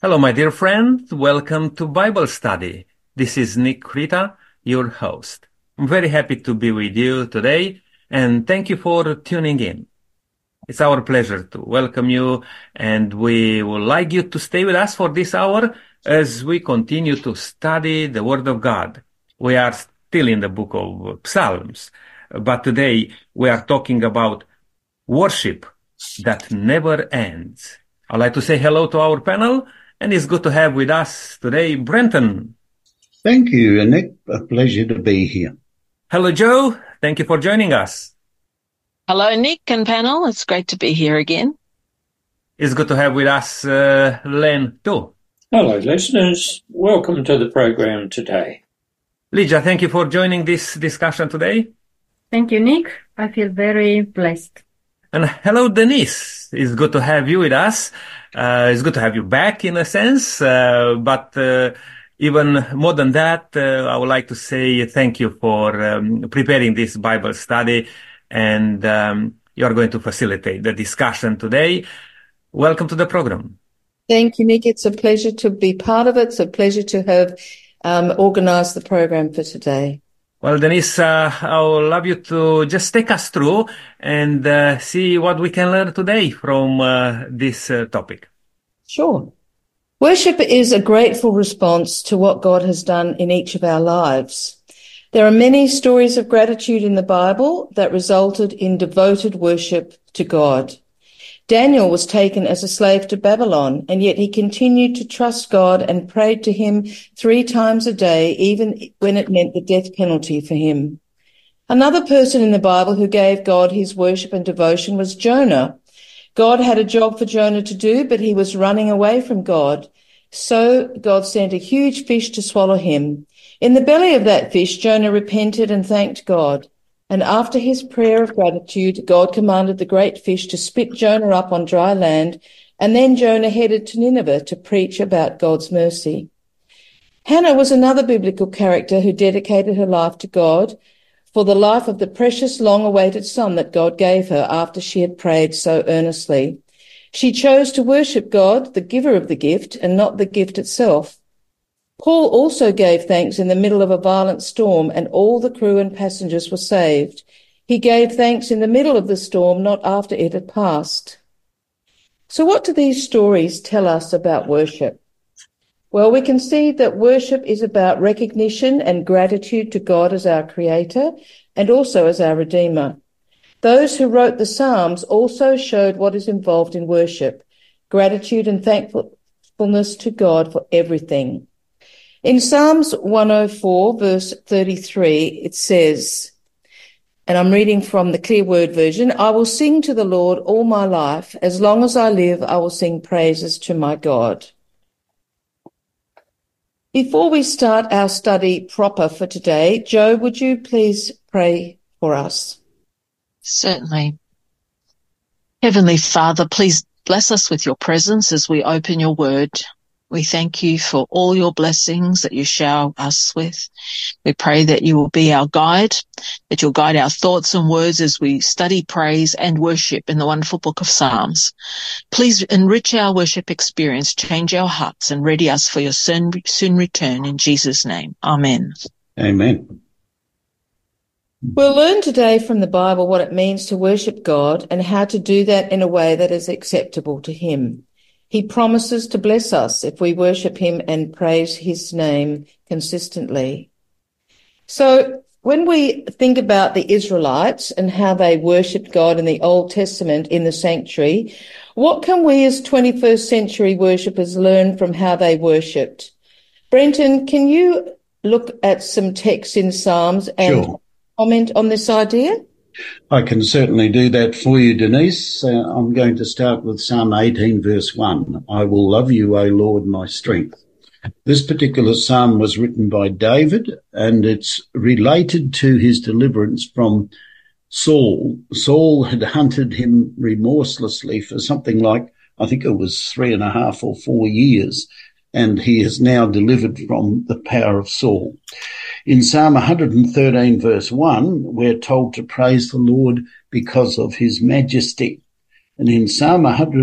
Hello, my dear friend. Welcome to Bible Study. This is Nick Rita, your host. I'm very happy to be with you today, and thank you for tuning in. It's our pleasure to welcome you, and we would like you to stay with us for this hour as we continue to study the Word of God. We are still in the book of Psalms, but today we are talking about worship that never ends. I'd like to say hello to our panel, and it's good to have with us today Brenton. Thank you, Nick. A pleasure to be here. Hello, Joe. Thank you for joining us. Hello, Nick and panel. It's great to be here again. It's good to have with us Len, too. Hello, listeners. Welcome to the program today. Lydia, thank you for joining this discussion today. Thank you, Nick. I feel very blessed. And hello, Denise. It's good to have you with us. It's good to have you back in a sense. But even more than that, I would like to say thank you for preparing this Bible study. And you are going to facilitate the discussion today. Welcome to the program. Thank you, Nick. It's a pleasure to be part of it. It's a pleasure to have organized the program for today. Well, Denise, I would love you to just take us through and see what we can learn today from this topic. Sure. Worship is a grateful response to what God has done in each of our lives. There are many stories of gratitude in the Bible that resulted in devoted worship to God. Daniel was taken as a slave to Babylon, and yet he continued to trust God and prayed to him 3 times a day, even when it meant the death penalty for him. Another person in the Bible who gave God his worship and devotion was Jonah. God had a job for Jonah to do, but he was running away from God. So God sent a huge fish to swallow him. In the belly of that fish, Jonah repented and thanked God. And after his prayer of gratitude, God commanded the great fish to spit Jonah up on dry land, and then Jonah headed to Nineveh to preach about God's mercy. Hannah was another biblical character who dedicated her life to God for the life of the precious, long-awaited son that God gave her after she had prayed so earnestly. She chose to worship God, the giver of the gift, and not the gift itself. Paul also gave thanks in the middle of a violent storm, and all the crew and passengers were saved. He gave thanks in the middle of the storm, not after it had passed. So what do these stories tell us about worship? Well, we can see that worship is about recognition and gratitude to God as our Creator and also as our Redeemer. Those who wrote the Psalms also showed what is involved in worship, gratitude and thankfulness to God for everything. In Psalms 104, verse 33, it says, and I'm reading from the Clear Word version, I will sing to the Lord all my life. As long as I live, I will sing praises to my God. Before we start our study proper for today, Joe, would you please pray for us? Certainly. Heavenly Father, please bless us with your presence as we open your word. We thank you for all your blessings that you shower us with. We pray that you will be our guide, that you'll guide our thoughts and words as we study praise and worship in the wonderful book of Psalms. Please enrich our worship experience, change our hearts, and ready us for your soon return in Jesus' name. Amen. Amen. We'll learn today from the Bible what it means to worship God and how to do that in a way that is acceptable to him. He promises to bless us if we worship him and praise his name consistently. So when we think about the Israelites and how they worshipped God in the Old Testament in the sanctuary, what can we as 21st century worshippers learn from how they worshipped? Brenton, can you look at some texts in Psalms and comment on this idea? I can certainly do that for you, Denise. I'm going to start with Psalm 18, verse 1. I will love you, O Lord, my strength. This particular psalm was written by David, and it's related to his deliverance from Saul. Saul had hunted him remorselessly for something like, I think it was 3.5 or 4 years, and he is now delivered from the power of Saul. In Psalm 113, verse 1, we're told to praise the Lord because of his majesty. And in Psalm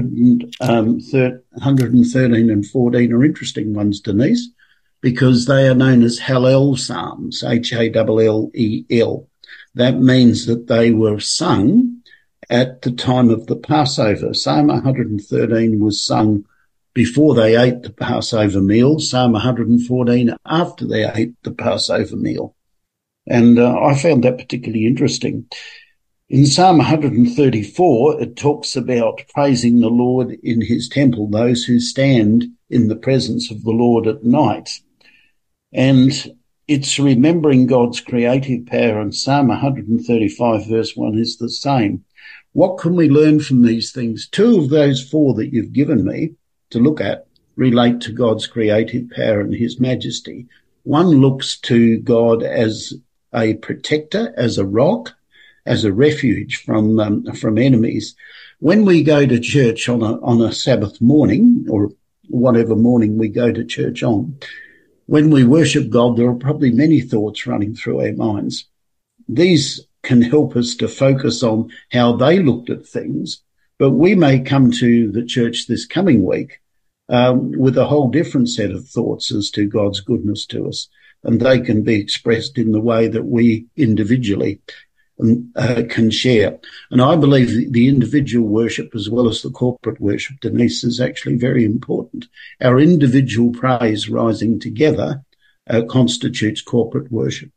113 and 14 are interesting ones, Denise, because they are known as Hallel Psalms, Hallel. That means that they were sung at the time of the Passover. Psalm 113 was sung before they ate the Passover meal, Psalm 114 after they ate the Passover meal. And I found that particularly interesting. In Psalm 134, it talks about praising the Lord in his temple, those who stand in the presence of the Lord at night. And it's remembering God's creative power, and Psalm 135 verse 1 is the same. What can we learn from these things? 2 of those 4 that you've given me to look at relate to God's creative power and his majesty. One looks to God as a protector, as a rock, as a refuge from enemies. When we go to church on a Sabbath morning, or whatever morning we go to church on, when we worship God, there are probably many thoughts running through our minds. These can help us to focus on how they looked at things, but we may come to the church this coming week with a whole different set of thoughts as to God's goodness to us, and they can be expressed in the way that we individually can share. And I believe the individual worship as well as the corporate worship, Denise, is actually very important. Our individual praise rising together constitutes corporate worship.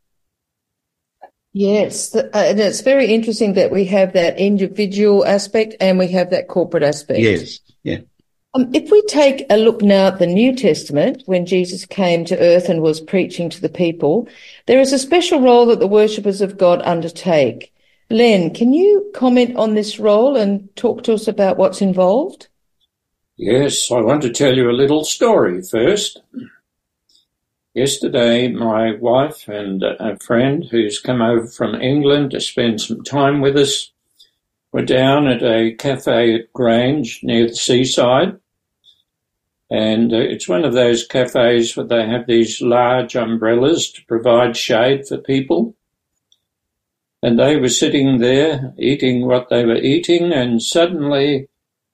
Yes, and it's very interesting that we have that individual aspect and we have that corporate aspect. Yes, yeah. If we take a look now at the New Testament, when Jesus came to earth and was preaching to the people, there is a special role that the worshippers of God undertake. Len, can you comment on this role and talk to us about what's involved? Yes, I want to tell you a little story first. Yesterday, my wife and a friend who's come over from England to spend some time with us were down at a cafe at Grange near the seaside. And it's one of those cafes where they have these large umbrellas to provide shade for people. And they were sitting there eating what they were eating, and suddenly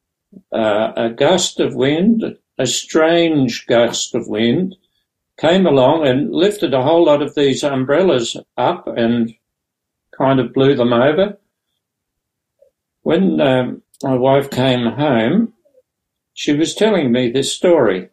a gust of wind, a strange gust of wind, came along and lifted a whole lot of these umbrellas up and kind of blew them over. When my wife came home, she was telling me this story.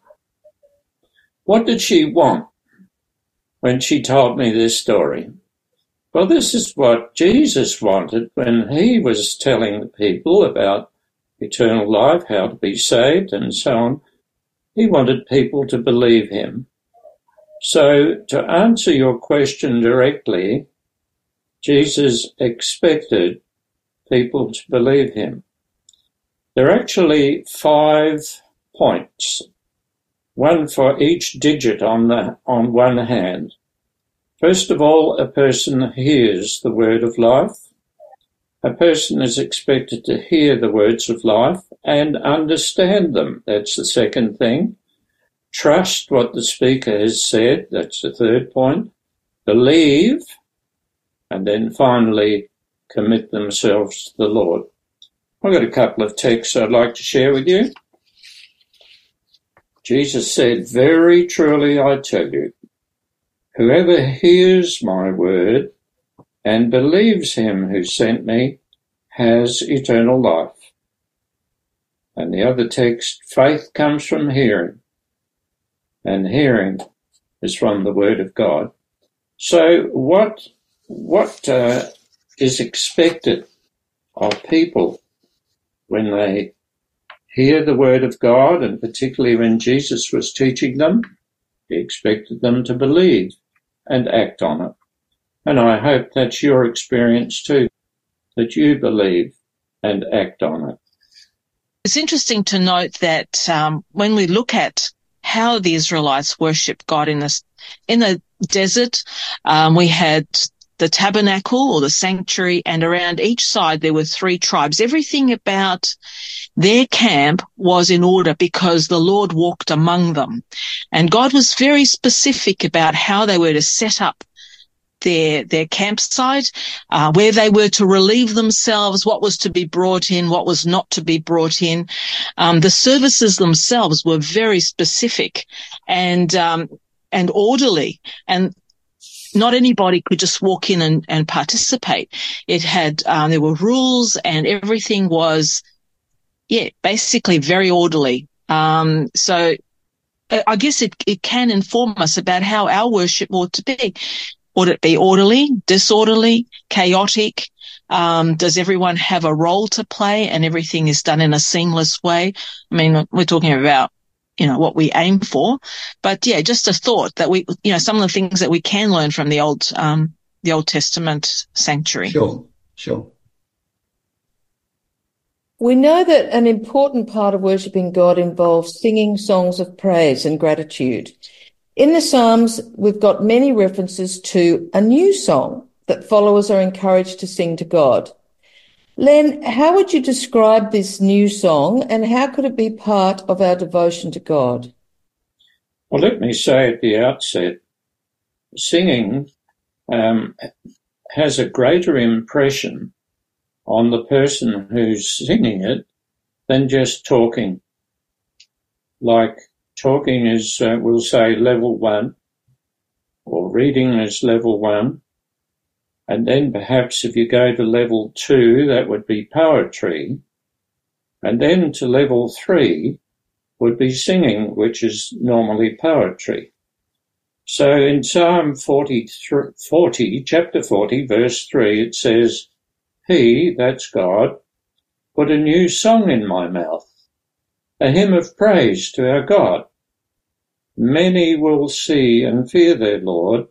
What did she want when she told me this story? Well, this is what Jesus wanted when he was telling the people about eternal life, how to be saved, and so on. He wanted people to believe him. So, to answer your question directly, Jesus expected people to believe him. There are actually 5 points, one for each digit on one hand. First of all, a person hears the word of life. A person is expected to hear the words of life and understand them. That's the second thing. Trust what the speaker has said. That's the third point. Believe, and then finally commit themselves to the Lord. I've got a couple of texts I'd like to share with you. Jesus said, "Very truly I tell you, whoever hears my word and believes him who sent me has eternal life." And the other text, "Faith comes from hearing, and hearing is from the word of God." So what is expected of people when they hear the word of God, and particularly when Jesus was teaching them? He expected them to believe and act on it. And I hope that's your experience too, that you believe and act on it. It's interesting to note that when we look at how the Israelites worshiped God in the desert, we had the tabernacle or the sanctuary, and around each side there were 3 tribes. Everything about their camp was in order because the Lord walked among them. And God was very specific about how they were to set up their campsite, where they were to relieve themselves, what was to be brought in, what was not to be brought in. The services themselves were very specific and orderly, and not anybody could just walk in and participate. It had, there were rules, and everything was, basically very orderly. So I guess it can inform us about how our worship ought to be. Ought it be orderly, disorderly, chaotic? Does everyone have a role to play and everything is done in a seamless way? I mean, we're talking about, what we aim for, but just a thought that we, some of the things that we can learn from the Old Testament sanctuary. Sure. We know that an important part of worshipping God involves singing songs of praise and gratitude. In the Psalms, we've got many references to a new song that followers are encouraged to sing to God. Len, how would you describe this new song, and how could it be part of our devotion to God? Well, let me say at the outset, singing has a greater impression on the person who's singing it than just talking. Like talking is, we'll say, level 1, or reading is level 1. And then perhaps if you go to level 2, that would be poetry. And then to level 3 would be singing, which is normally poetry. So in Psalm 40, chapter 40, verse 3, it says, He, that's God, put a new song in my mouth, a hymn of praise to our God. Many will see and fear the Lord,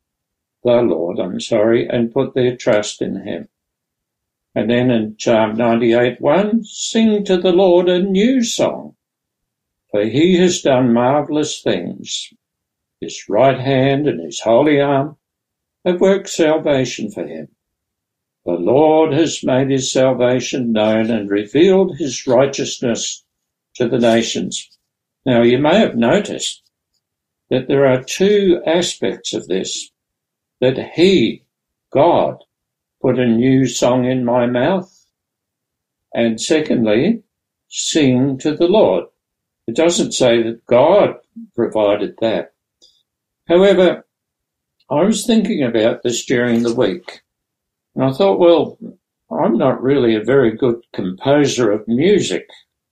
and put their trust in him. And then in Psalm 98:1, sing to the Lord a new song, for he has done marvellous things. His right hand and his holy arm have worked salvation for him. The Lord has made his salvation known and revealed his righteousness to the nations. Now, you may have noticed that there are two aspects of this. That he, God, put a new song in my mouth. And secondly, sing to the Lord. It doesn't say that God provided that. However, I was thinking about this during the week, and I thought, well, I'm not really a very good composer of music.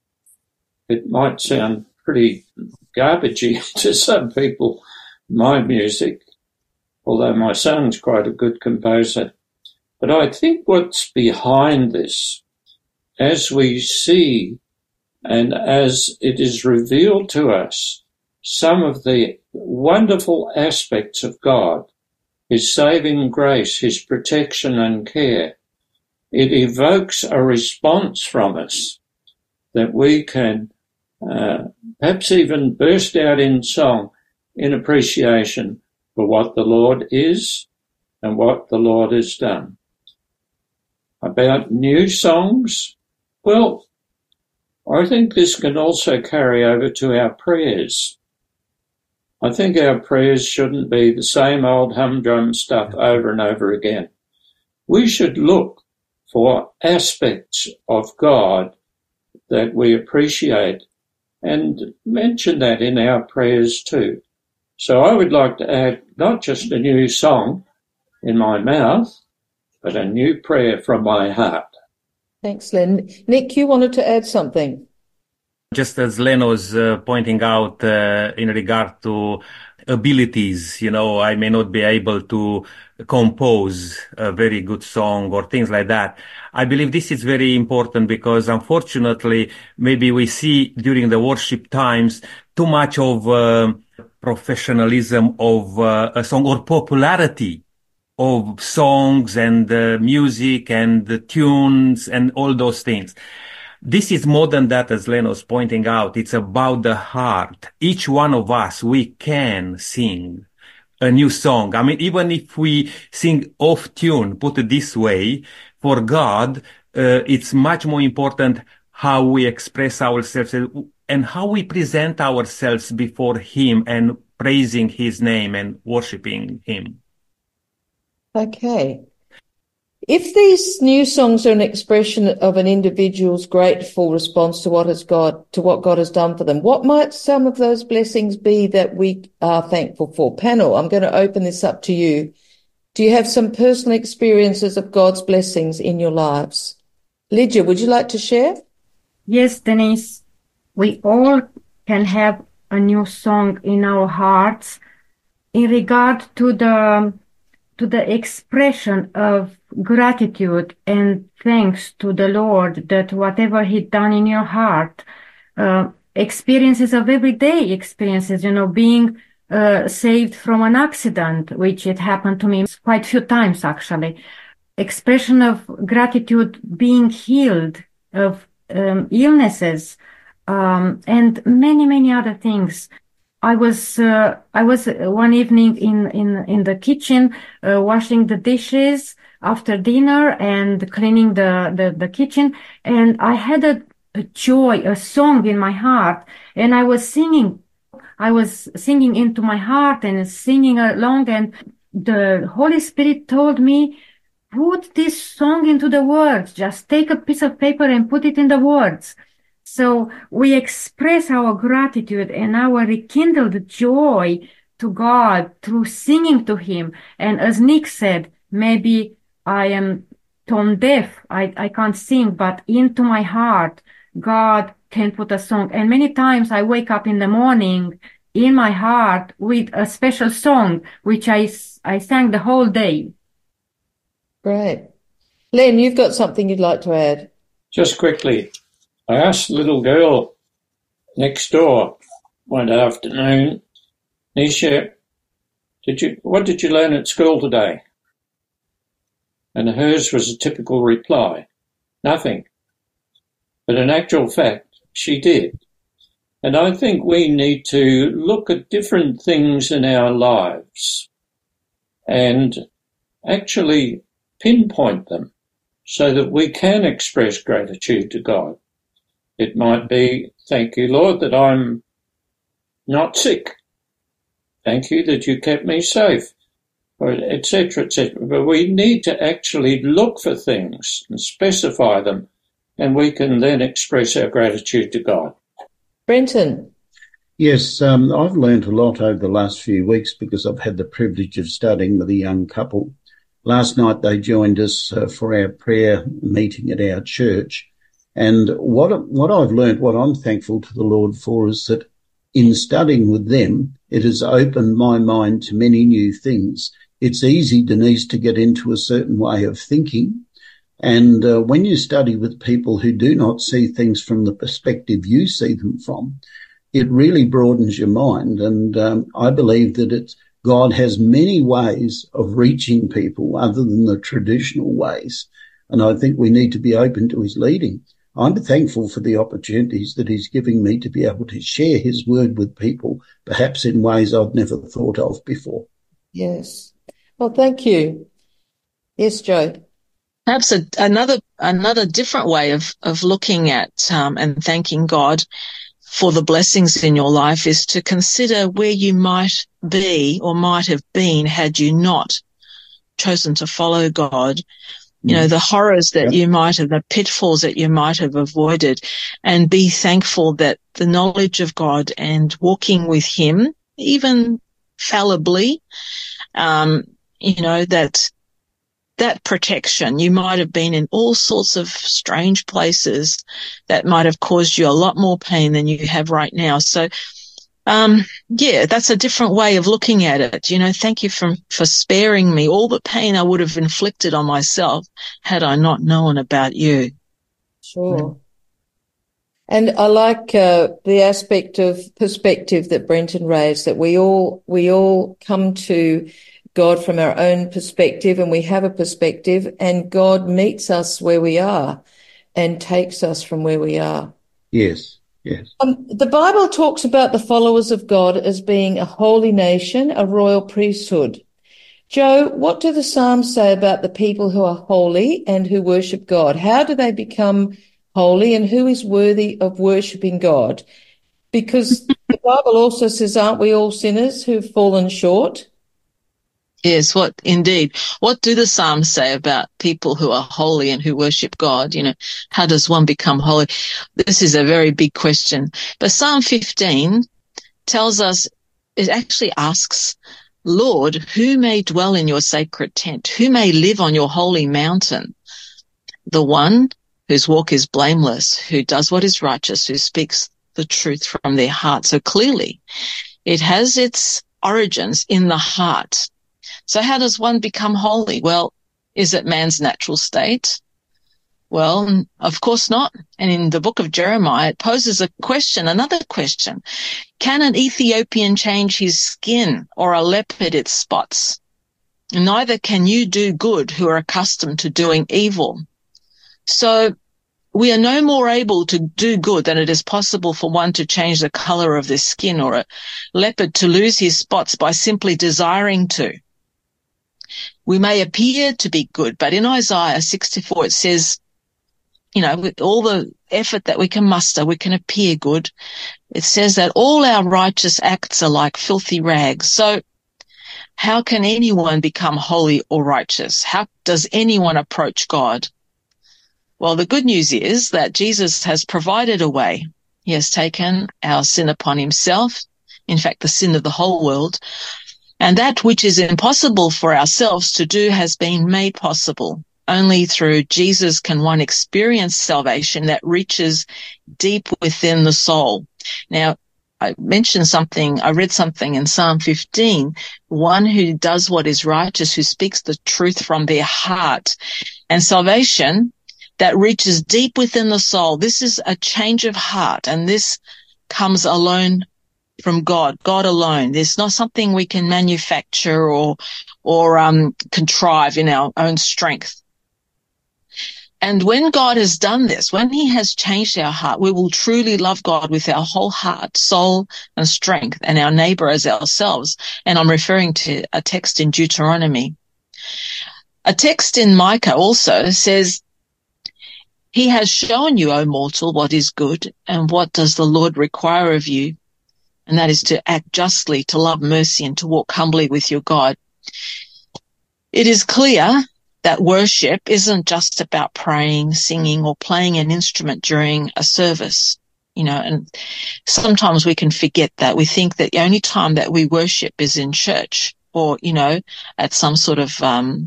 It might sound pretty garbagey to some people, my music, although my son's quite a good composer. But I think what's behind this, as we see and as it is revealed to us, some of the wonderful aspects of God, his saving grace, his protection and care, it evokes a response from us that we can perhaps even burst out in song in appreciation for what the Lord is and what the Lord has done. About new songs, well, I think this can also carry over to our prayers. I think our prayers shouldn't be the same old humdrum stuff over and over again. We should look for aspects of God that we appreciate and mention that in our prayers too. So I would like to add not just a new song in my mouth, but a new prayer from my heart. Thanks, Len. Nick, you wanted to add something? Just as Len was pointing out in regard to abilities, I may not be able to compose a very good song or things like that. I believe this is very important because unfortunately, maybe we see during the worship times too much of professionalism of a song or popularity of songs and music and the tunes and all those things. This is more than that, as Len was pointing out. It's about the heart. Each one of us, we can sing a new song. I mean, even if we sing off tune, put it this way, for God, it's much more important how we express ourselves and how we present ourselves before him and praising his name and worshiping him. Okay. If these new songs are an expression of an individual's grateful response to what God has done for them, what might some of those blessings be that we are thankful for? Panel, I'm going to open this up to you. Do you have some personal experiences of God's blessings in your lives? Lydia, would you like to share? Yes, Denise, we all can have a new song in our hearts in regard to the expression of gratitude and thanks to the Lord that whatever He done in your heart, experiences of everyday experiences, being saved from an accident, which it happened to me quite a few times actually. Expression of gratitude, being healed of illnesses, and many, many other things. I was one evening in the kitchen, washing the dishes after dinner and cleaning the kitchen. And I had a joy, a song in my heart, and I was singing into my heart and singing along. And the Holy Spirit told me, put this song into the words. Just take a piece of paper and put it in the words. So we express our gratitude and our rekindled joy to God through singing to Him. And as Nick said, maybe I am tone deaf. I can't sing, but into my heart, God can put a song. And many times I wake up in the morning in my heart with a special song, which I sang the whole day. Great. Len, you've got something you'd like to add? Just quickly, I asked the little girl next door one afternoon, Nisha, what did you learn at school today? And hers was a typical reply, nothing. But in actual fact, she did. And I think we need to look at different things in our lives and actually pinpoint them so that we can express gratitude to God. It might be, thank you, Lord, that I'm not sick. Thank you that you kept me safe, or etc., etc. But we need to actually look for things and specify them, and we can then express our gratitude to God. Brenton. Yes, I've learned a lot over the last few weeks because I've had the privilege of studying with a young couple. Last night they joined us for our prayer meeting at our church. And what I've learned, what I'm thankful to the Lord for, is that in studying with them, it has opened my mind to many new things. It's easy, Denise, to get into a certain way of thinking. And when you study with people who do not see things from the perspective you see them from, it really broadens your mind. And I believe that God has many ways of reaching people other than the traditional ways. And I think we need to be open to His leading. I'm thankful for the opportunities that He's giving me to be able to share His word with people, perhaps in ways I've never thought of before. Yes. Well, thank you. Yes, Jo. Perhaps another different way of looking at and thanking God for the blessings in your life is to consider where you might be or might have been had you not chosen to follow God. You know, the horrors that you might have, the pitfalls that you might have avoided, and be thankful that the knowledge of God and walking with Him, even fallibly, that protection. You might have been in all sorts of strange places that might have caused you a lot more pain than you have right now. So, that's a different way of looking at it. You know, thank you for sparing me all the pain I would have inflicted on myself had I not known about you. Sure. And I like the aspect of perspective that Brenton raised, that we all come to God from our own perspective, and we have a perspective, and God meets us where we are and takes us from where we are. Yes, yes. The Bible talks about the followers of God as being a holy nation, a royal priesthood. Jo, what do the Psalms say about the people who are holy and who worship God? How do they become holy, and who is worthy of worshipping God? Because the Bible also says, aren't we all sinners who've fallen short? Yes, what indeed. What do the Psalms say about people who are holy and who worship God? You know, how does one become holy? This is a very big question. But Psalm 15 tells us, it actually asks, Lord, who may dwell in your sacred tent? Who may live on your holy mountain? The one whose walk is blameless, who does what is righteous, who speaks the truth from their heart. So clearly, it has its origins in the heart. So how does one become holy? Well, is it man's natural state? Well, of course not. And in the book of Jeremiah, it poses a question, another question. Can an Ethiopian change his skin or a leopard its spots? Neither can you do good who are accustomed to doing evil. So we are no more able to do good than it is possible for one to change the color of their skin or a leopard to lose his spots by simply desiring to. We may appear to be good, but in Isaiah 64 it says, you know, with all the effort that we can muster, we can appear good. It says that all our righteous acts are like filthy rags. So how can anyone become holy or righteous? How does anyone approach God? Well, the good news is that Jesus has provided a way. He has taken our sin upon himself, in fact, the sin of the whole world. And that which is impossible for ourselves to do has been made possible. Only through Jesus can one experience salvation that reaches deep within the soul. Now, I read something in Psalm 15, one who does what is righteous, who speaks the truth from their heart. And salvation that reaches deep within the soul, this is a change of heart, and this comes alone from God alone. There's not something we can manufacture or contrive in our own strength. And when God has done this, when he has changed our heart, we will truly love God with our whole heart, soul, and strength, and our neighbor as ourselves. And I'm referring to a text in Deuteronomy. A text in Micah also says, he has shown you, O mortal, what is good, and what does the Lord require of you? And that is to act justly, to love mercy, and to walk humbly with your God. It is clear that worship isn't just about praying, singing, or playing an instrument during a service, you know, and sometimes we can forget that. We think that the only time that we worship is in church or, you know, at some sort of,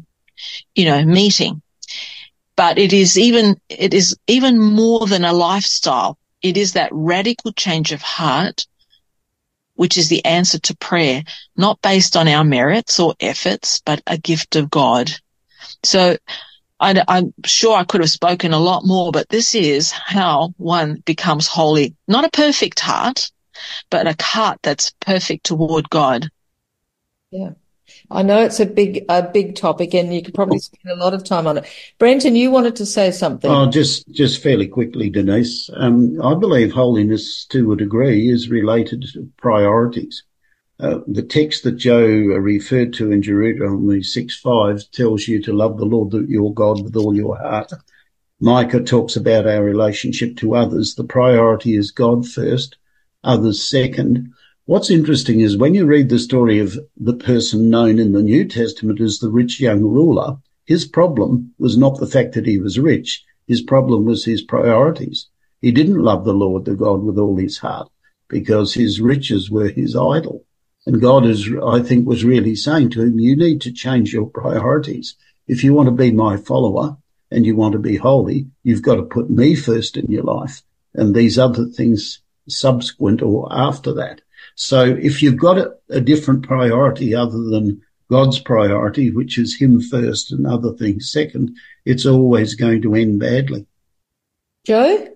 meeting. But it is even more than a lifestyle. It is that radical change of heart, which is the answer to prayer, not based on our merits or efforts, but a gift of God. So I'm sure I could have spoken a lot more, but this is how one becomes holy. Not a perfect heart, but a heart that's perfect toward God. Yeah. I know it's a big topic, and you could probably spend a lot of time on it. Brenton, you wanted to say something. Oh, just fairly quickly, Denise. I believe holiness, to a degree, is related to priorities. The text that Joe referred to in Deuteronomy 6:5 tells you to love the Lord your God with all your heart. Micah talks about our relationship to others. The priority is God first, others second. What's interesting is when you read the story of the person known in the New Testament as the rich young ruler, his problem was not the fact that he was rich. His problem was his priorities. He didn't love the Lord, the God, with all his heart because his riches were his idol. And God I think, was really saying to him, you need to change your priorities. If you want to be my follower and you want to be holy, you've got to put me first in your life and these other things subsequent or after that. So if you've got a different priority other than God's priority, which is him first and other things second, it's always going to end badly. Joe?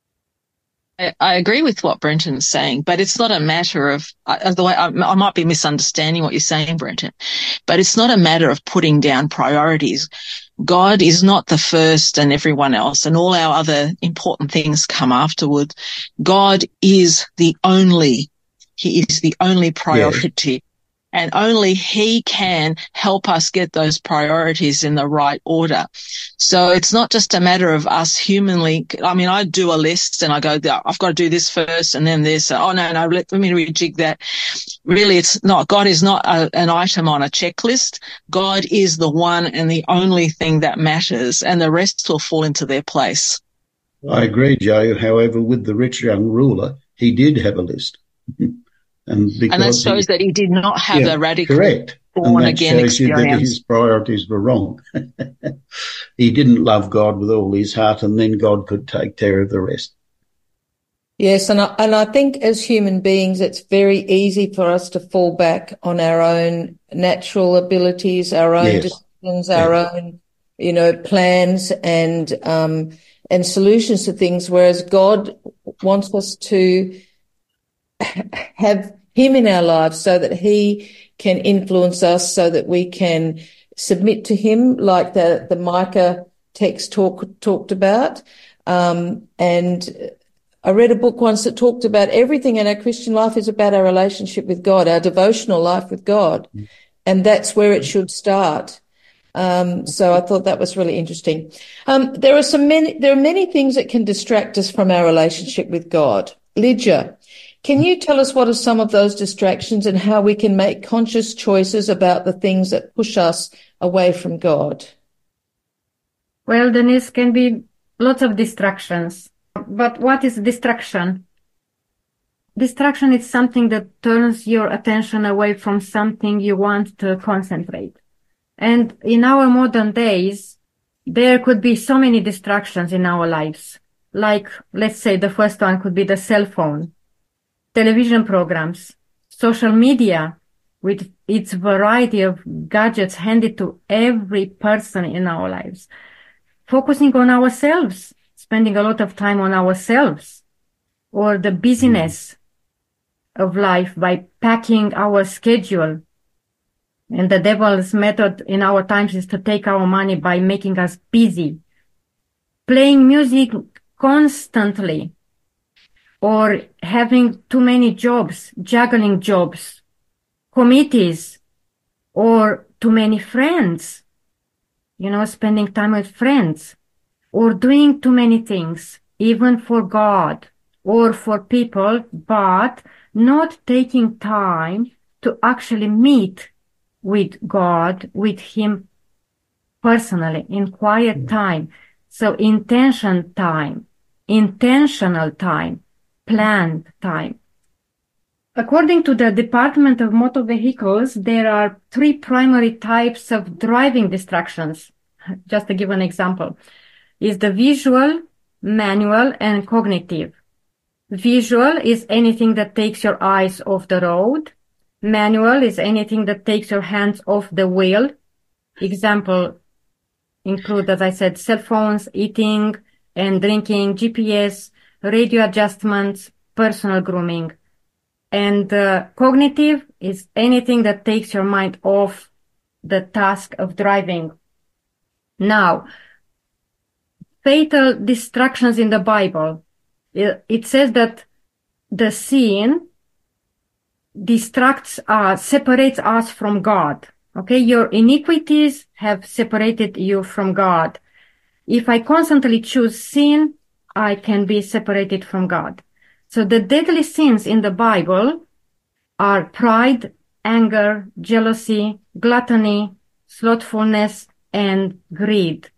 I agree with what Brenton's saying, but it's not a matter of, the way I might be misunderstanding what you're saying, Brenton, but it's not a matter of putting down priorities. God is not the first and everyone else, and all our other important things come afterward. God is the only, he is the only priority. Yes. and only he can help us get those priorities in the right order. So it's not just a matter of us humanly. I mean, I do a list and I go, I've got to do this first and then this. Oh, no, let me rejig that. Really, it's not. God is not an item on a checklist. God is the one and the only thing that matters, and the rest will fall into their place. I agree, Joe. However, with the rich young ruler, he did have a list. And that shows that he did not have a radical born-again experience. You that his priorities were wrong. He didn't love God with all his heart, and then God could take care of the rest. Yes, and I think as human beings, it's very easy for us to fall back on our own natural abilities, our own decisions, our own, plans and solutions to things, whereas God wants us to have him in our lives so that he can influence us, so that we can submit to him, like the Micah text talked about. And I read a book once that talked about everything in our Christian life is about our relationship with God, our devotional life with God. And that's where it should start. So I thought that was really interesting. There are many things that can distract us from our relationship with God. Lydia, can you tell us what are some of those distractions and how we can make conscious choices about the things that push us away from God? Well, Denise, can be lots of distractions. But what is distraction? Distraction is something that turns your attention away from something you want to concentrate. And in our modern days, there could be so many distractions in our lives. Like, let's say the first one could be the cell phone, television programs, social media with its variety of gadgets handed to every person in our lives. Focusing on ourselves, spending a lot of time on ourselves, or the busyness of life by packing our schedule. And the devil's method in our times is to take our money by making us busy. Playing music constantly, or having too many jobs, juggling jobs, committees, or too many friends, spending time with friends. Or doing too many things, even for God or for people, but not taking time to actually meet with God, with him personally, in quiet time. So intentional time, planned time. According to the Department of Motor Vehicles, there are 3 primary types of driving distractions. Just to give an example. Is the visual, manual, and cognitive. Visual is anything that takes your eyes off the road. Manual is anything that takes your hands off the wheel. Example include, as I said, cell phones, eating and drinking, GPS, radio adjustments, personal grooming. And cognitive is anything that takes your mind off the task of driving. Now, fatal distractions in the Bible. It says that the sin separates us from God. Okay, your iniquities have separated you from God. If I constantly choose sin, I can be separated from God. So the deadly sins in the Bible are pride, anger, jealousy, gluttony, slothfulness, and greed.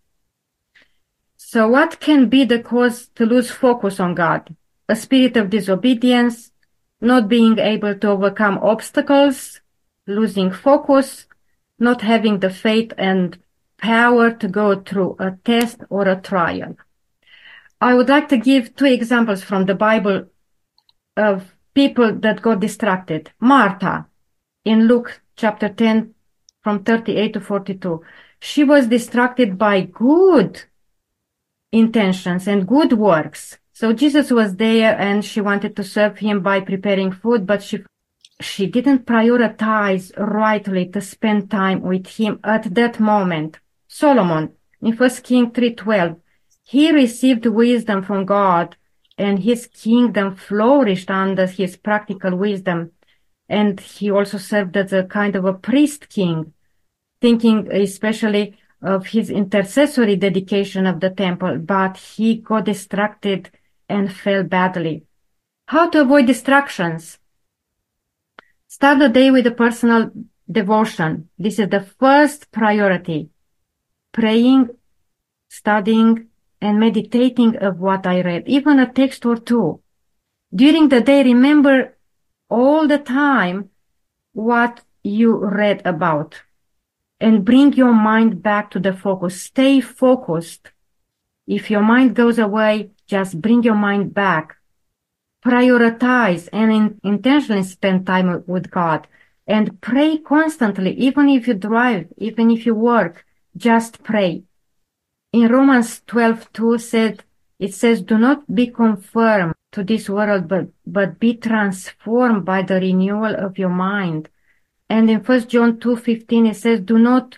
So what can be the cause to lose focus on God? A spirit of disobedience, not being able to overcome obstacles, losing focus, not having the faith and power to go through a test or a trial. I would like to give 2 examples from the Bible of people that got distracted. Martha, in Luke chapter 10, from 38 to 42. She was distracted by good intentions and good works. So Jesus was there and she wanted to serve him by preparing food, but she didn't prioritize rightly to spend time with him at that moment. Solomon, in 1 Kings 3:12, he received wisdom from God and his kingdom flourished under his practical wisdom. and he also served as a kind of a priest king, thinking especially of his intercessory dedication of the temple, but he got distracted and fell badly. How to avoid distractions? Start the day with a personal devotion. This is the first priority. Praying, studying, and meditating of what I read, even a text or two. During the day, remember all the time what you read about and bring your mind back to the focus. Stay focused. If your mind goes away, just bring your mind back. Prioritize and intentionally spend time with God and pray constantly, even if you drive, even if you work, just pray. In Romans 12:2 it says, do not be conformed to this world, but be transformed by the renewal of your mind. And in 1 John 2:15 it says, do not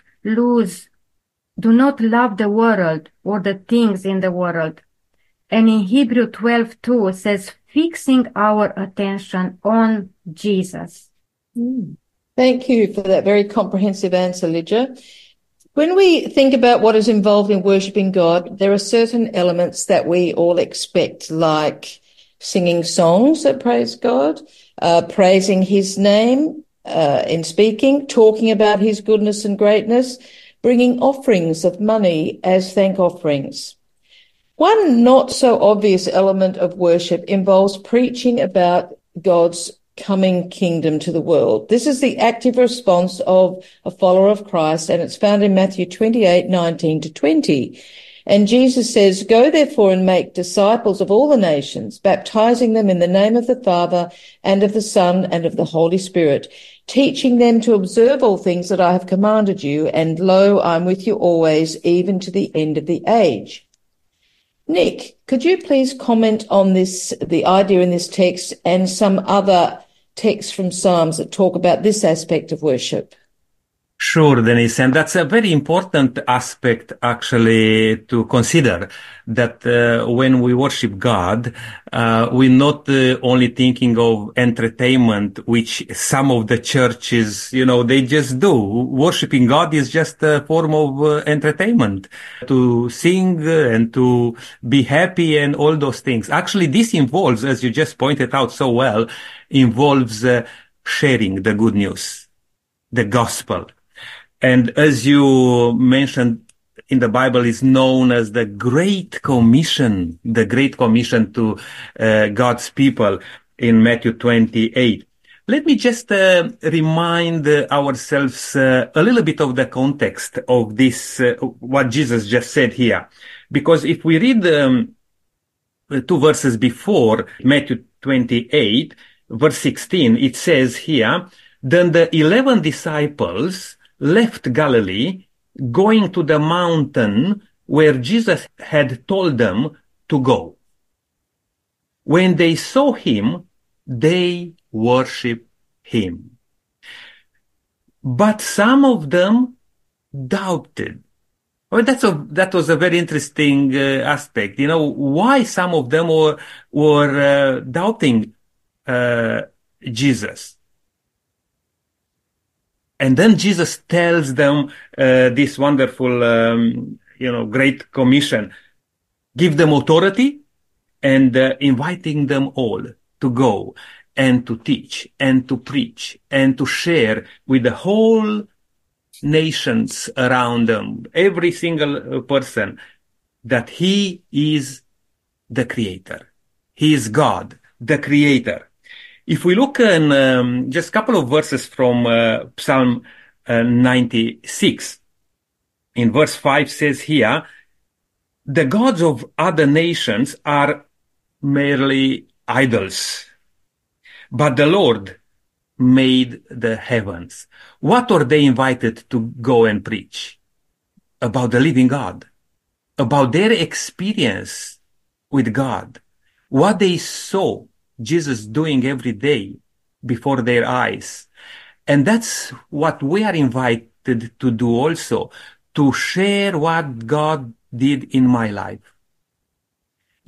love the world or the things in the world. And in Hebrew 12:2 it says, fixing our attention on Jesus. Thank you for that very comprehensive answer, Lydia. When we think about what is involved in worshipping God, there are certain elements that we all expect, like singing songs that praise God, praising his name in speaking, talking about his goodness and greatness, bringing offerings of money as thank offerings. One not so obvious element of worship involves preaching about God's coming kingdom to the world. This is the active response of a follower of Christ, and it's found in Matthew 28:19-20. And Jesus says, go therefore and make disciples of all the nations, baptizing them in the name of the Father and of the Son and of the Holy Spirit, teaching them to observe all things that I have commanded you, and lo, I'm with you always, even to the end of the age. Nick, could you please comment on this, the idea in this text and some other texts from Psalms that talk about this aspect of worship? Sure, Denise, and that's a very important aspect actually to consider, that when we worship God, we're not only thinking of entertainment, which some of the churches, they just do. Worshiping God is just a form of entertainment, to sing and to be happy and all those things. Actually, this involves, as you just pointed out so well, involves sharing the good news, the gospel. And as you mentioned, in the Bible is known as the Great Commission to God's people in Matthew 28. Let me just remind ourselves a little bit of the context of this, what Jesus just said here. Because if we read two verses before, Matthew 28, verse 16, it says here, then the 11 disciples left Galilee, going to the mountain where Jesus had told them to go. When they saw him, they worshipped him. But some of them doubted. Well, that was a very interesting aspect. Why some of them were doubting Jesus. And then Jesus tells them this wonderful, great commission. Give them authority and inviting them all to go and to teach and to preach and to share with the whole nations around them, every single person, that he is the creator. He is God, the creator. If we look in just a couple of verses from Psalm 96, in verse 5 says here, the gods of other nations are merely idols, but the Lord made the heavens. What are they invited to go and preach? About the living God, about their experience with God, what they saw Jesus doing every day before their eyes. And that's what we are invited to do also, to share what God did in my life.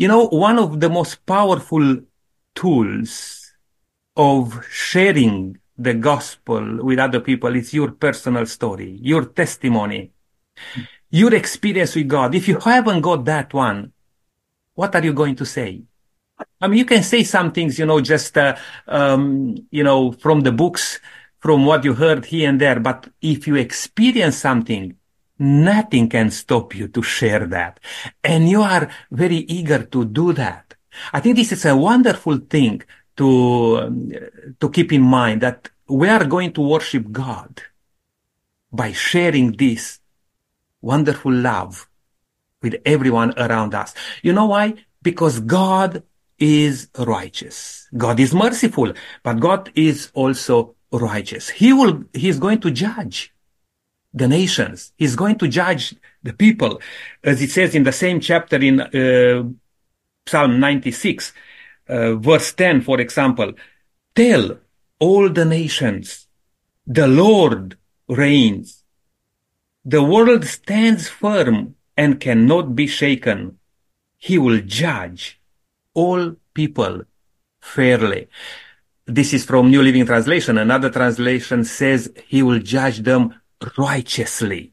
One of the most powerful tools of sharing the gospel with other people. It's your personal story, your testimony, your experience with God. If you haven't got that one, what are you going to say? I mean, you can say some things, just, from the books, from what you heard here and there. But if you experience something, nothing can stop you to share that. And you are very eager to do that. I think this is a wonderful thing to keep in mind, that we are going to worship God by sharing this wonderful love with everyone around us. You know why? Because God is righteous. God is merciful, but God is also righteous. He's going to judge the nations. He's going to judge the people. As it says in the same chapter in Psalm 96, verse 10, for example, tell all the nations, the Lord reigns. The world stands firm and cannot be shaken. He will judge all people fairly. This is from New Living Translation. Another translation says he will judge them righteously.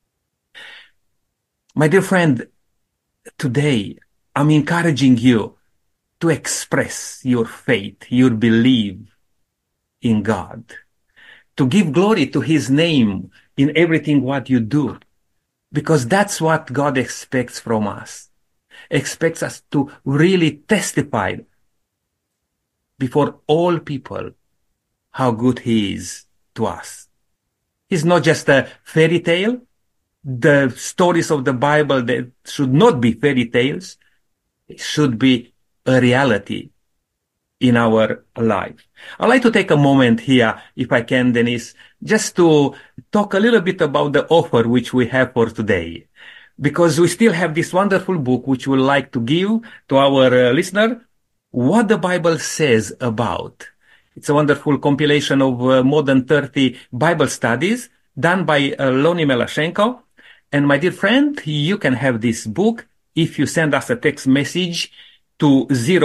My dear friend, today I'm encouraging you to express your faith, your belief in God, to give glory to his name in everything what you do, because that's what God expects from us. Expects us to really testify before all people how good he is to us. He's not just a fairy tale. The stories of the Bible, that should not be fairy tales. It should be a reality in our life. I'd like to take a moment here, if I can, Denise, just to talk a little bit about the offer which we have for today. Because we still have this wonderful book which we would like to give to our listener, What the Bible Says About. It's a wonderful compilation of more than 30 Bible studies done by Loni Melashenko. And my dear friend, you can have this book if you send us a text message to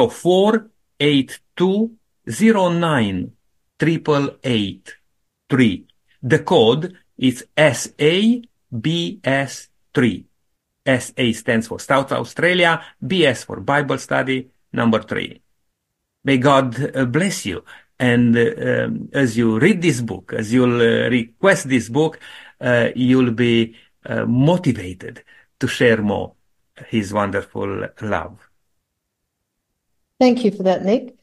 0482098883. The code is SABS3. SA stands for South Australia, BS for Bible Study, number 3. May God bless you. And as you read this book, as you'll request this book, you'll be motivated to share more his wonderful love. Thank you for that, Nick.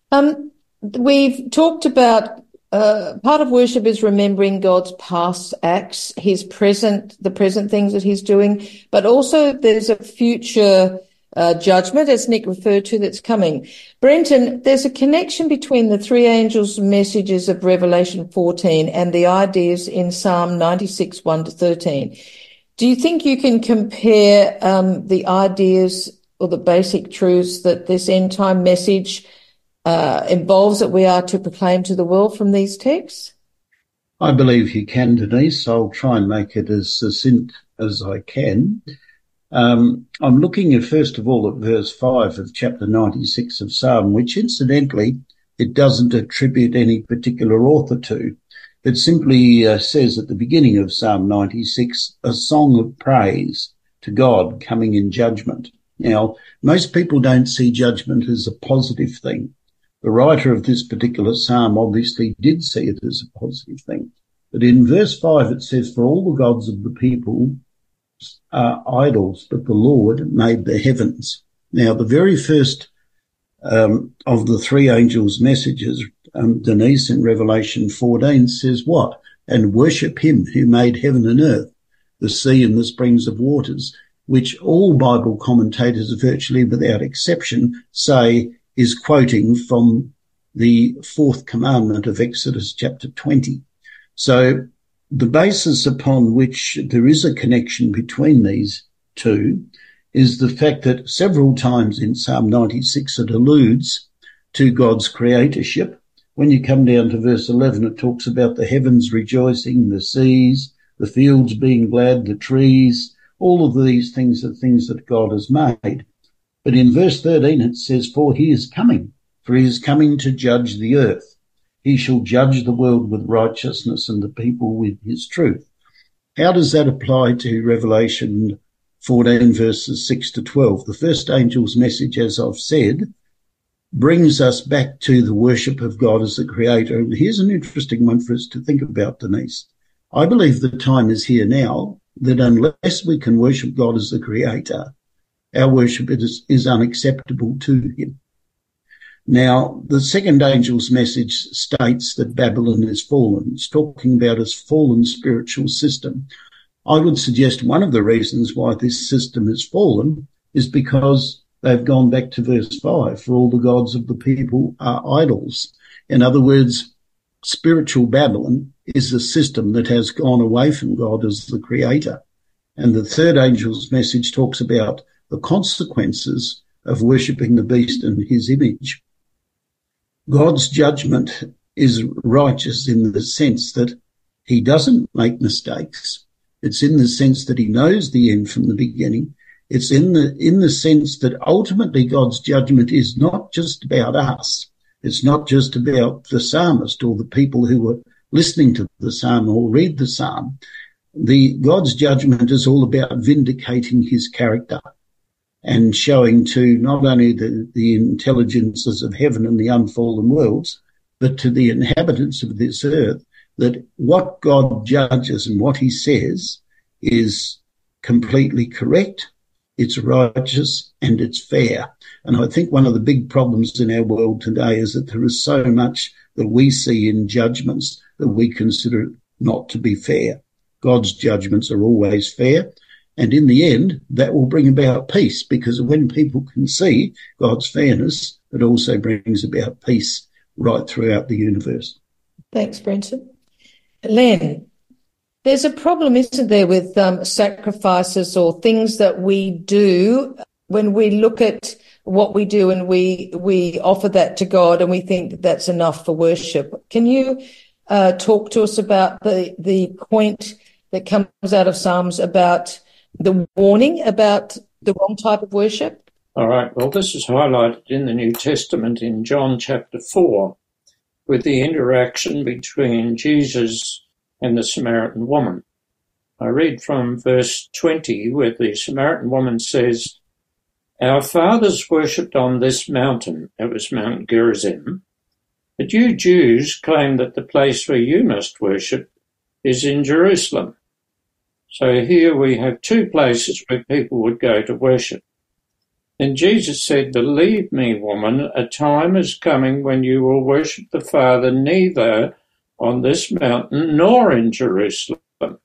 We've talked about part of worship is remembering God's past acts, the present things that he's doing, but also there's a future judgment, as Nick referred to, that's coming. Brenton, there's a connection between the three angels' messages of Revelation 14 and the ideas in Psalm 96, 1-13. Do you think you can compare the ideas or the basic truths that this end-time message involves that we are to proclaim to the world from these texts? I believe you can, Denise. I'll try and make it as succinct as I can. I'm looking at, first of all, at verse 5 of chapter 96 of Psalm, which incidentally it doesn't attribute any particular author to. It simply says at the beginning of Psalm 96, a song of praise to God coming in judgment. Now, most people don't see judgment as a positive thing. The writer of this particular psalm obviously did see it as a positive thing. But in verse 5 it says, for all the gods of the people are idols, but the Lord made the heavens. Now, the very first of the three angels' messages, Denise, in Revelation 14 says what? And worship him who made heaven and earth, the sea and the springs of waters, which all Bible commentators virtually without exception say is quoting from the fourth commandment of Exodus chapter 20. So the basis upon which there is a connection between these two is the fact that several times in Psalm 96 it alludes to God's creatorship. When you come down to verse 11, it talks about the heavens rejoicing, the seas, the fields being glad, the trees. All of these things are things that God has made. But in verse 13 it says, for he is coming to judge the earth. He shall judge the world with righteousness and the people with his truth. How does that apply to Revelation 14 verses 6 to 12? The first angel's message, as I've said, brings us back to the worship of God as the creator. And here's an interesting one for us to think about, Denise. I believe the time is here now that unless we can worship God as the creator, our worship is unacceptable to him. Now, the second angel's message states that Babylon is fallen. It's talking about its fallen spiritual system. I would suggest one of the reasons why this system has fallen is because they've gone back to verse 5, for all the gods of the people are idols. In other words, spiritual Babylon is a system that has gone away from God as the creator. And the third angel's message talks about the consequences of worshipping the beast and his image. God's judgment is righteous in the sense that he doesn't make mistakes. It's in the sense that he knows the end from the beginning. It's in the sense that ultimately God's judgment is not just about us. It's not just about the psalmist or the people who are listening to the psalm or read the psalm. God's judgment is all about vindicating his character and showing to not only the intelligences of heaven and the unfallen worlds, but to the inhabitants of this earth, that what God judges and what he says is completely correct, it's righteous, and it's fair. And I think one of the big problems in our world today is that there is so much that we see in judgments that we consider not to be fair. God's judgments are always fair. And in the end, that will bring about peace, because when people can see God's fairness, it also brings about peace right throughout the universe. Thanks, Brenton. Len, there's a problem, isn't there, with sacrifices or things that we do when we look at what we do and we offer that to God and we think that that's enough for worship. Can you talk to us about the point that comes out of Psalms about the warning about the wrong type of worship? All right. Well, this is highlighted in the New Testament in John chapter 4 with the interaction between Jesus and the Samaritan woman. I read from verse 20 where the Samaritan woman says, "Our fathers worshipped on this mountain," it was Mount Gerizim, "but you Jews claim that the place where you must worship is in Jerusalem." So here we have two places where people would go to worship. And Jesus said, "Believe me, woman, a time is coming when you will worship the Father neither on this mountain nor in Jerusalem."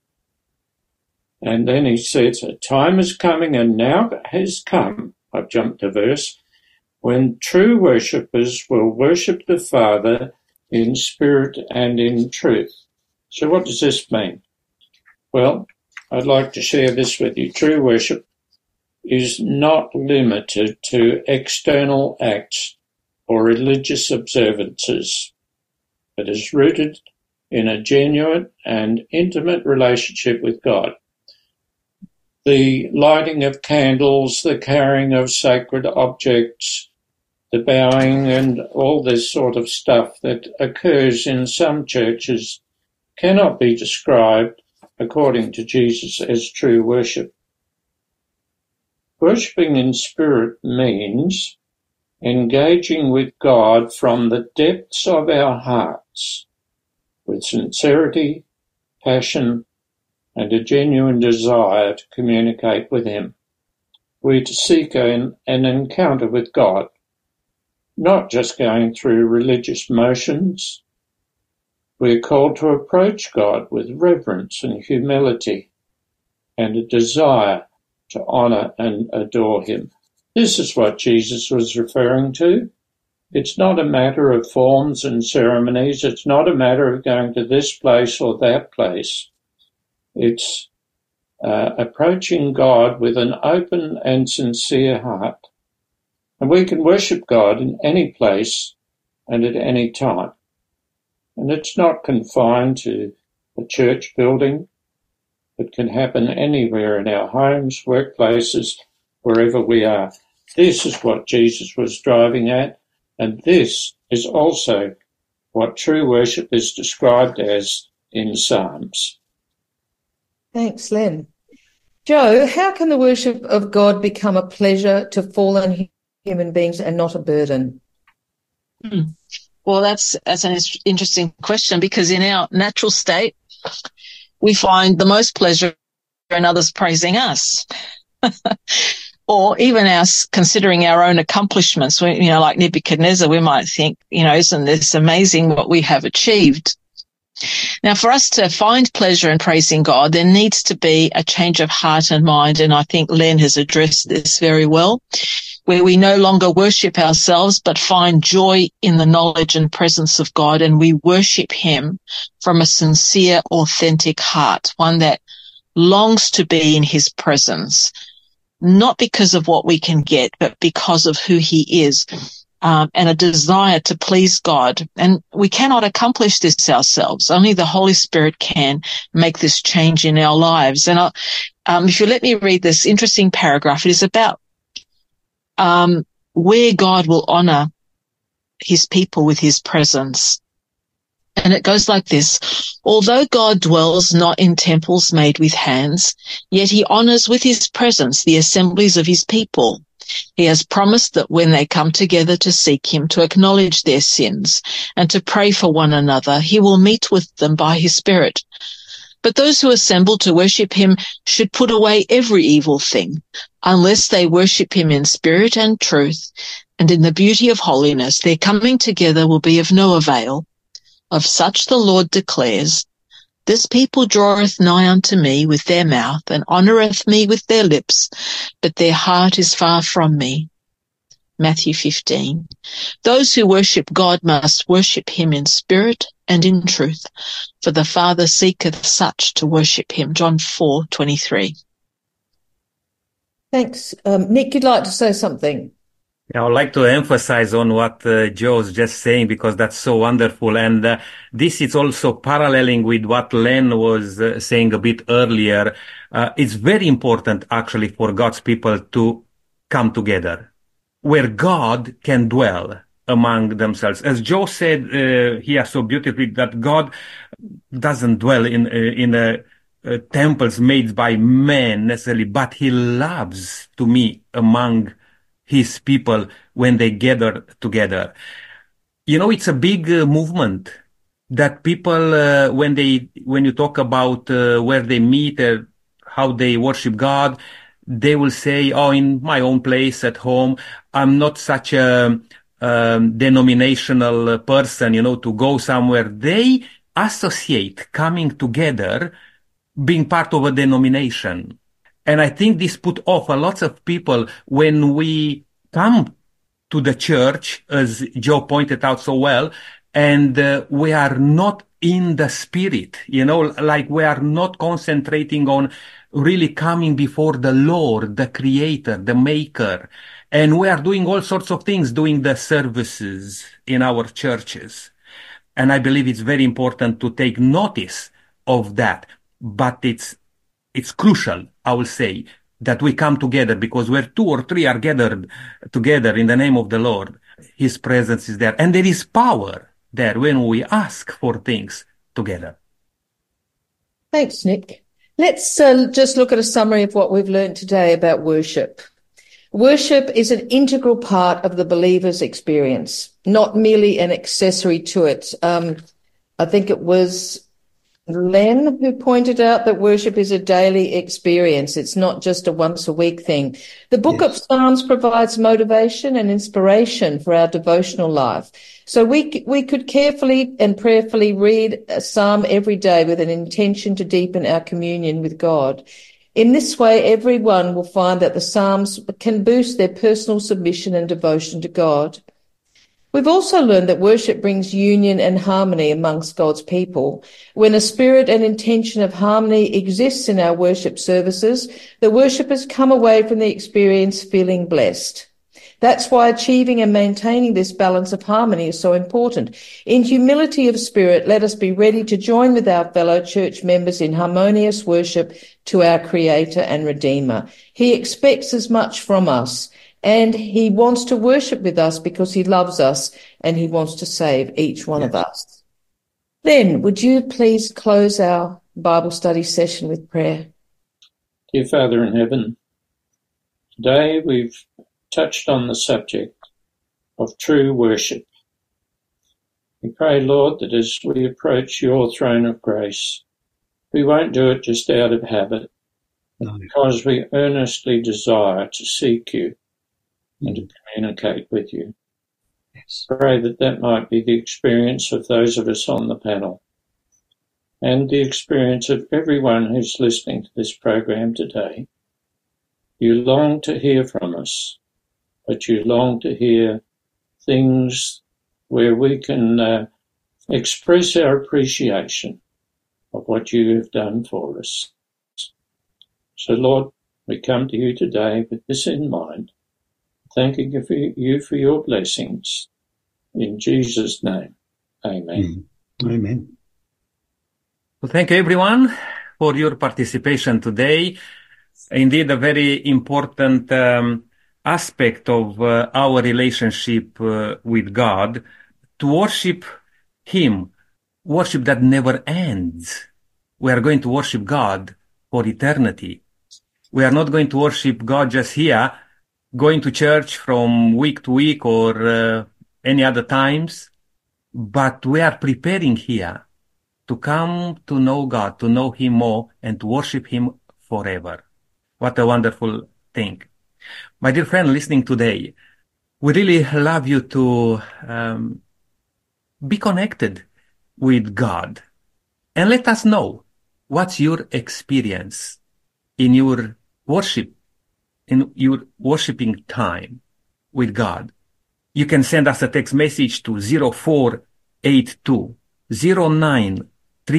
And then he says, "A time is coming and now has come," I've jumped a verse, "when true worshippers will worship the Father in spirit and in truth." So what does this mean? Well, I'd like to share this with you. True worship is not limited to external acts or religious observances. It is rooted in a genuine and intimate relationship with God. The lighting of candles, the carrying of sacred objects, the bowing and all this sort of stuff that occurs in some churches cannot be described according to Jesus as true worship. Worshipping in spirit means engaging with God from the depths of our hearts with sincerity, passion, and a genuine desire to communicate with him. We're to seek an encounter with God, not just going through religious motions. We're called to approach God with reverence and humility and a desire to honour and adore him. This is what Jesus was referring to. It's not a matter of forms and ceremonies. It's not a matter of going to this place or that place. It's approaching God with an open and sincere heart. And we can worship God in any place and at any time. And it's not confined to a church building. It can happen anywhere in our homes, workplaces, wherever we are. This is what Jesus was driving at, and this is also what true worship is described as in Psalms. Thanks, Len. Joe, how can the worship of God become a pleasure to fallen human beings and not a burden? Well, that's an interesting question, because in our natural state, we find the most pleasure in others praising us. Or even us considering our own accomplishments. We, like Nebuchadnezzar, we might think, isn't this amazing what we have achieved? Now, for us to find pleasure in praising God, there needs to be a change of heart and mind. And I think Len has addressed this very well, where we no longer worship ourselves, but find joy in the knowledge and presence of God. And we worship him from a sincere, authentic heart, one that longs to be in his presence, not because of what we can get, but because of who he is, and a desire to please God. And we cannot accomplish this ourselves. Only the Holy Spirit can make this change in our lives. And if you let me read this interesting paragraph, it is about where God will honor his people with his presence. And it goes like this: although God dwells not in temples made with hands, yet he honors with his presence the assemblies of his people. He has promised that when they come together to seek him, to acknowledge their sins, and to pray for one another, he will meet with them by his Spirit. But those who assemble to worship him should put away every evil thing, unless they worship him in spirit and truth, and in the beauty of holiness. Their coming together will be of no avail. Of such the Lord declares, this people draweth nigh unto me with their mouth, and honoureth me with their lips, but their heart is far from me. Matthew 15. Those who worship God must worship him in spirit and in truth, for the Father seeketh such to worship him. John 4:23. Thanks. Nick, you'd like to say something? I would like to emphasize on what Joe's just saying, because that's so wonderful. And this is also paralleling with what Len was saying a bit earlier. It's very important, actually, for God's people to come together, where God can dwell among themselves. As Joe said here so beautifully, that God doesn't dwell in temples made by men necessarily, but he loves to meet among his people when they gather together. It's a big movement that people, when you talk about where they meet, how they worship God, they will say, oh, in my own place at home, I'm not such a denominational person, to go somewhere. They associate coming together, being part of a denomination. And I think this put off a lot of people when we come to the church, as Joe pointed out so well, and we are not in the spirit, like we are not concentrating on really coming before the Lord, the Creator, the Maker. And we are doing all sorts of things, doing the services in our churches. And I believe it's very important to take notice of that. But it's crucial, I will say, that we come together, because where 2 or 3 are gathered together in the name of the Lord, his presence is there. And there is power there when we ask for things together. Thanks, Nick. Let's just look at a summary of what we've learned today about worship. Worship is an integral part of the believer's experience, not merely an accessory to it. I think it was Len who pointed out that worship is a daily experience. It's not just a once a week thing. The book of Psalms provides motivation and inspiration for our devotional life. So we could carefully and prayerfully read a psalm every day with an intention to deepen our communion with God. In this way, everyone will find that the Psalms can boost their personal submission and devotion to God. We've also learned that worship brings union and harmony amongst God's people. When a spirit and intention of harmony exists in our worship services, the worshippers come away from the experience feeling blessed. That's why achieving and maintaining this balance of harmony is so important. In humility of spirit, let us be ready to join with our fellow church members in harmonious worship to our Creator and Redeemer. He expects as much from us and he wants to worship with us because he loves us and he wants to save each one of us. Then, would you please close our Bible study session with prayer? Dear Father in heaven, today we've touched on the subject of true worship. We pray, Lord, that as we approach your throne of grace, we won't do it just out of habit, because we earnestly desire to seek you and to communicate with you. Pray that that might be the experience of those of us on the panel and the experience of everyone who's listening to this program today. You long to hear from us, but you long to hear things where we can express our appreciation of what you have done for us. So, Lord, we come to you today with this in mind, thanking you for your blessings. In Jesus' name, amen. Amen. Well, thank you, everyone, for your participation today. Indeed, a very important aspect of our relationship with God, to worship him, worship that never ends. We are going to worship God for eternity. We are not going to worship God just here, going to church from week to week or any other times, but we are preparing here to come to know God, to know him more, and to worship him forever. What a wonderful thing. My dear friend listening today, we really love you to be connected with God. And let us know what's your experience in your worship, in your worshiping time with God. You can send us a text message to 0482 09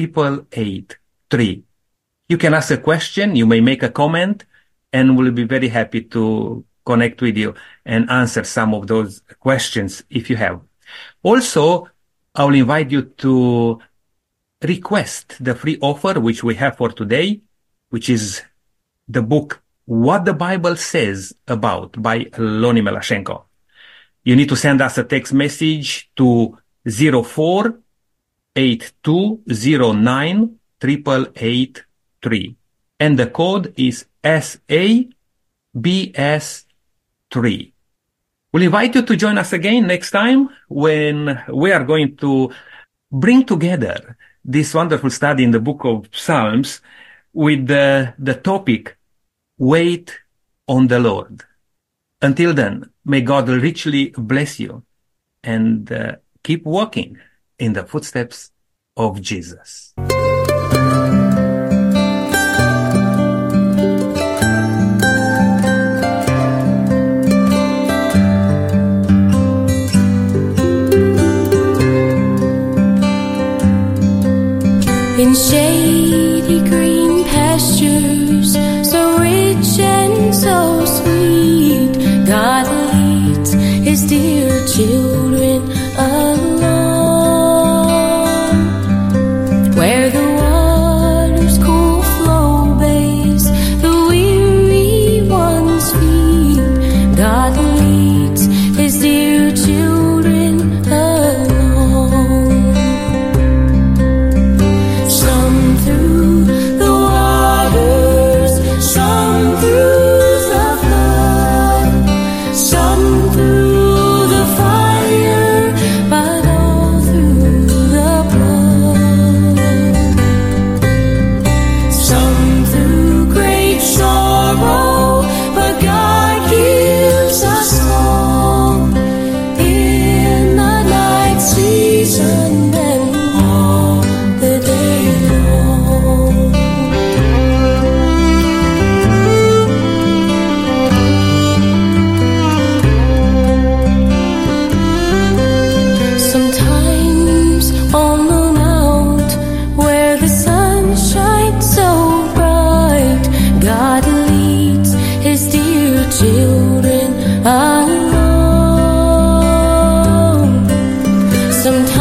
8883. You can ask a question, you may make a comment, and we'll be very happy to connect with you and answer some of those questions if you have. Also, I'll invite you to request the free offer which we have for today, which is the book What the Bible Says About by Loni Melashenko. You need to send us a text message to 048209 8883. And the code is SABS3. We'll invite you to join us again next time when we are going to bring together this wonderful study in the book of Psalms with the topic, Wait on the Lord. Until then, may God richly bless you and keep walking in the footsteps of Jesus. In shady green pastures, so rich and so sweet, God leads his dear children along, where the water's cool flow bathes the weary one's feet. God leads his dear children along. Some through the waters, some through the flood, some through the fire, but all through the blood. Some through great sorrow, but God gives us song in the night season and all the day long. Sometimes on the mount where the sun shines so bright, God leads his dear children along. Sometimes